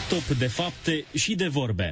Top de fapte și de vorbe.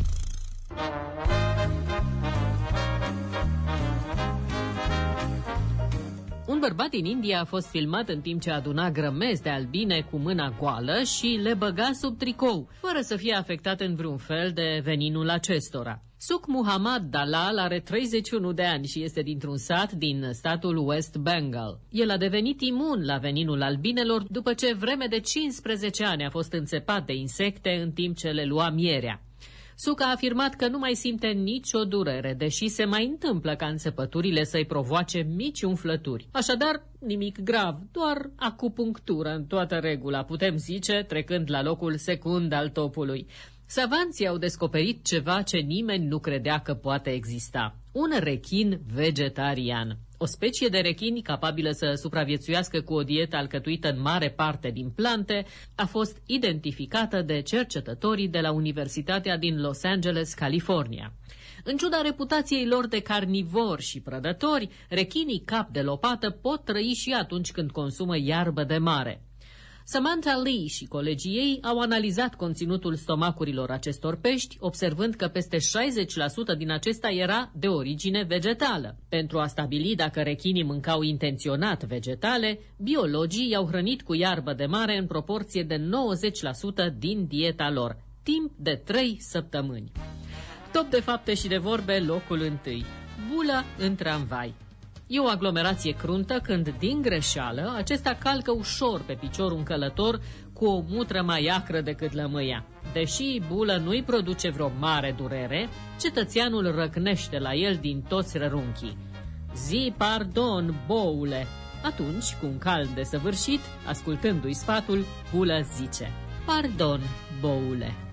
Un bărbat din India a fost filmat în timp ce aduna grămezi de albine cu mâna goală și le băga sub tricou, fără să fie afectat în vreun fel de veninul acestora. Suk Muhammad Dalal are 31 de ani și este dintr-un sat din statul West Bengal. El a devenit imun la veninul albinelor după ce vreme de 15 ani a fost înțepat de insecte în timp ce le lua mierea. Suk a afirmat că nu mai simte nicio durere, deși se mai întâmplă ca înțepăturile să-i provoace mici umflături. Așadar, nimic grav, doar acupunctură în toată regula, putem zice, trecând la locul secund al topului. Savanții au descoperit ceva ce nimeni nu credea că poate exista. Un rechin vegetarian. O specie de rechini capabilă să supraviețuiască cu o dietă alcătuită în mare parte din plante a fost identificată de cercetătorii de la Universitatea din Los Angeles, California. În ciuda reputației lor de carnivori și prădători, rechinii cap de lopată pot trăi și atunci când consumă iarbă de mare. Samantha Lee și colegii ei au analizat conținutul stomacurilor acestor pești, observând că peste 60% din acesta era de origine vegetală. Pentru a stabili dacă rechinii mâncau intenționat vegetale, biologii i-au hrănit cu iarbă de mare în proporție de 90% din dieta lor, timp de 3 săptămâni. Top de fapte și de vorbe, locul 1. Bulă în tramvai. E o aglomerație cruntă când, din greșeală, acesta calcă ușor pe picior un călător cu o mutră mai acră decât lămâia. Deși bulă nu-i produce vreo mare durere, cetățeanul răcnește la el din toți rărunchii. Zi pardon, boule! Atunci, cu un calm desăvârșit, ascultându-i sfatul, bulă zice: Pardon, boule!